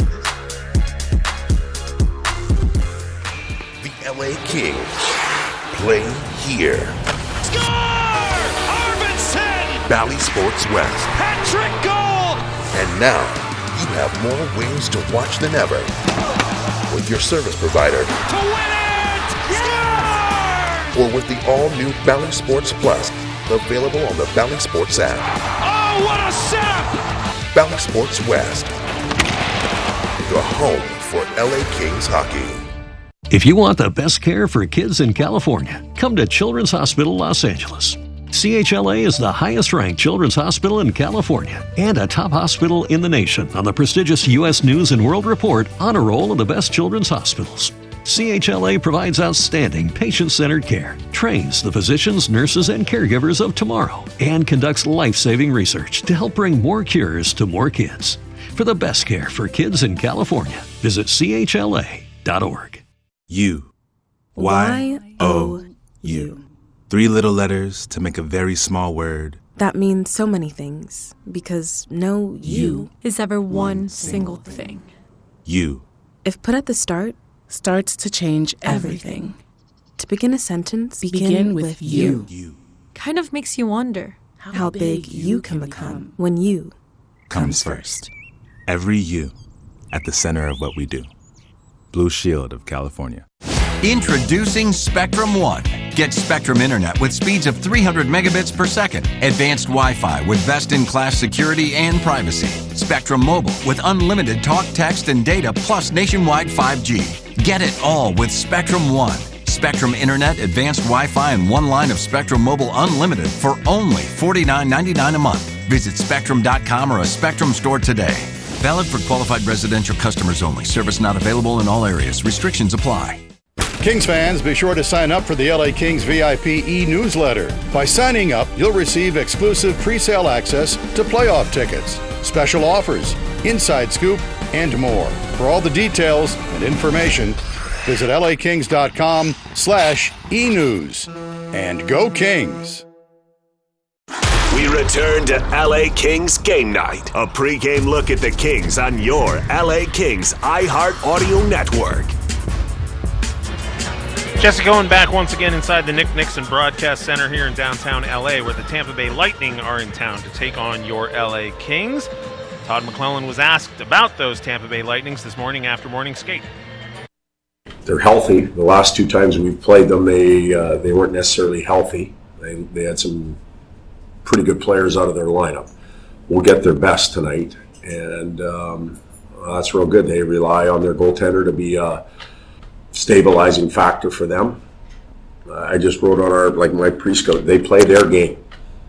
The LA Kings play here. Score! Arvidsson! Bally Sports West. Hat-trick goal! And now, you have more wings to watch than ever with your service provider. To win it! Score! Or with the all-new Bally Sports Plus, available on the Bally Sports app. Oh, what a setup! Bally Sports West, the home for LA Kings hockey. If you want the best care for kids in California, come to Children's Hospital Los Angeles. CHLA is the highest-ranked children's hospital in California and a top hospital in the nation on the prestigious U.S. News & World Report Honor Roll of the Best Children's Hospitals. CHLA provides outstanding patient-centered care, trains the physicians, nurses, and caregivers of tomorrow, and conducts life-saving research to help bring more cures to more kids. For the best care for kids in California, visit chla.org. U. Y-O-U. 3 little letters to make a very small word. That means so many things, because no you is ever one single thing. U. If put at the start, starts to change everything. To begin a sentence, begin with you. Kind of makes you wonder how big you can become when you comes first. Every U at the center of what we do. Blue Shield of California. Introducing Spectrum One, Get Spectrum Internet with speeds of 300 megabits per second, advanced Wi-Fi with best-in-class security and privacy. Spectrum Mobile with unlimited talk, text, and data plus nationwide 5G. Get it all with Spectrum One. Spectrum Internet, advanced Wi-Fi, and one line of Spectrum Mobile Unlimited for only $49.99 a month. Visit Spectrum.com or a Spectrum store today. Valid for qualified residential customers only. Service not available in all areas. Restrictions apply. Kings fans, be sure to sign up for the LA Kings VIP e-newsletter. By signing up, you'll receive exclusive pre-sale access to playoff tickets, special offers, inside scoop, and more. For all the details and information, visit lakings.com/e-news. And go Kings! We return to LA Kings Game Night, a pregame look at the Kings on your LA Kings iHeart Audio Network. Jesse Cohen back once again inside the Nick Nixon Broadcast Center here in downtown LA, where the Tampa Bay Lightning are in town to take on your LA Kings. Todd McClellan was asked about those Tampa Bay Lightnings this morning after morning skate. They're healthy. The last two times we've played them, they weren't necessarily healthy. They had some pretty good players out of their lineup. We'll get their best tonight, and that's real good. They rely on their goaltender to be stabilizing factor for them. I just wrote on my pre-scout, they play their game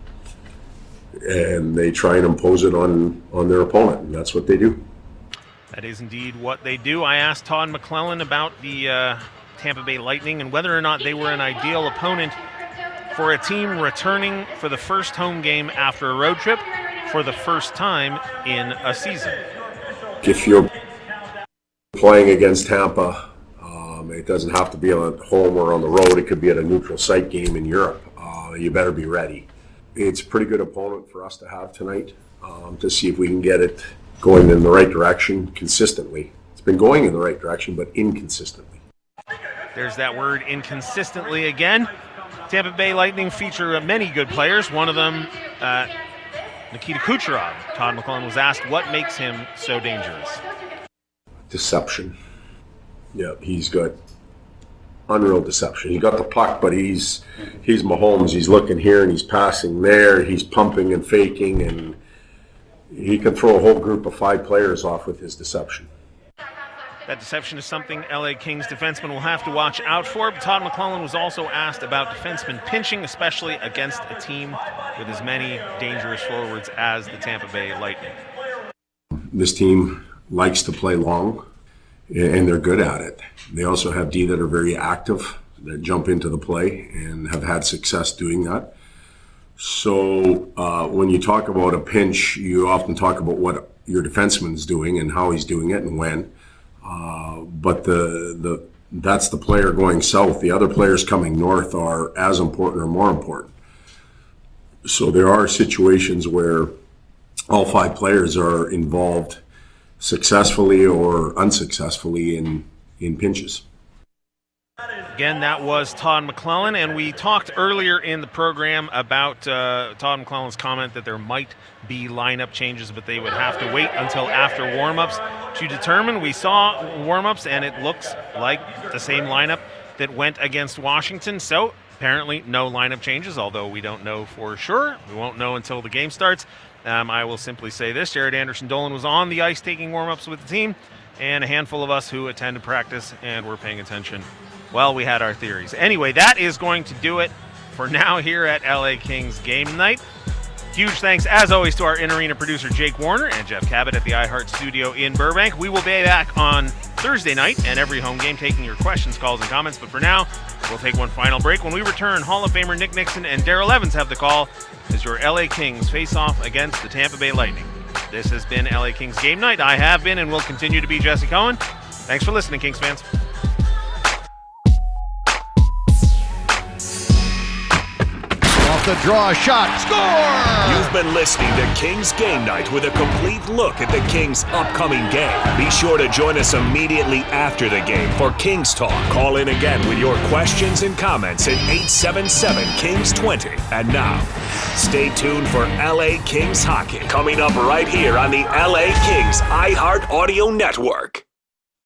and they try and impose it on their opponent, and that's what they do. That is indeed what they do. I asked Todd McClellan about the Tampa Bay Lightning and whether or not they were an ideal opponent for a team returning for the first home game after a road trip for the first time in a season. If you're playing against Tampa, it doesn't have to be at home or on the road. It could be at a neutral site game in Europe. You better be ready. It's a pretty good opponent for us to have tonight to see if we can get it going in the right direction consistently. It's been going in the right direction, but inconsistently. There's that word, inconsistently, again. Tampa Bay Lightning feature many good players. One of them, Nikita Kucherov. Todd McClellan was asked what makes him so dangerous. Deception. Yeah, he's got unreal deception. He got the puck, but he's Mahomes. He's looking here and he's passing there. He's pumping and faking, and he can throw a whole group of 5 players off with his deception. That deception is something LA Kings defensemen will have to watch out for. But Todd McClellan was also asked about defensemen pinching, especially against a team with as many dangerous forwards as the Tampa Bay Lightning. This team likes to play long, and they're good at it. They also have D that are very active, that jump into the play and have had success doing that. So when you talk about a pinch, you often talk about what your defenseman's doing and how he's doing it and when. But that's the player going south. The other players coming north are as important or more important. So there are situations where all 5 players are involved successfully or unsuccessfully in pinches. Again, that was Todd McClellan, and we talked earlier in the program about Todd McClellan's comment that there might be lineup changes, but they would have to wait until after warm-ups to determine. We saw warm-ups, and it looks like the same lineup that went against Washington, so apparently no lineup changes, although we don't know for sure. We won't know until the game starts. I will simply say this: Jared Anderson-Dolan was on the ice taking warm-ups with the team, and a handful of us who attended practice and were paying attention, well, we had our theories. Anyway, that is going to do it for now here at LA Kings Game Night. Huge thanks, as always, to our in-arena producer Jake Warner and Jeff Cabot at the iHeart Studio in Burbank. We will be back on Thursday night and every home game taking your questions, calls, and comments. But for now, we'll take one final break. When we return, Hall of Famer Nick Nixon and Darrell Evans have the call as your LA Kings face off against the Tampa Bay Lightning. This has been LA Kings Game Night. I have been and will continue to be Jesse Cohen. Thanks for listening, Kings fans. The draw shot. Score! You've been listening to Kings Game Night with a complete look at the Kings' upcoming game. Be sure to join us immediately after the game for Kings Talk. Call in again with your questions and comments at 877-KINGS-20. And now, stay tuned for LA Kings Hockey, coming up right here on the LA Kings iHeart Audio Network.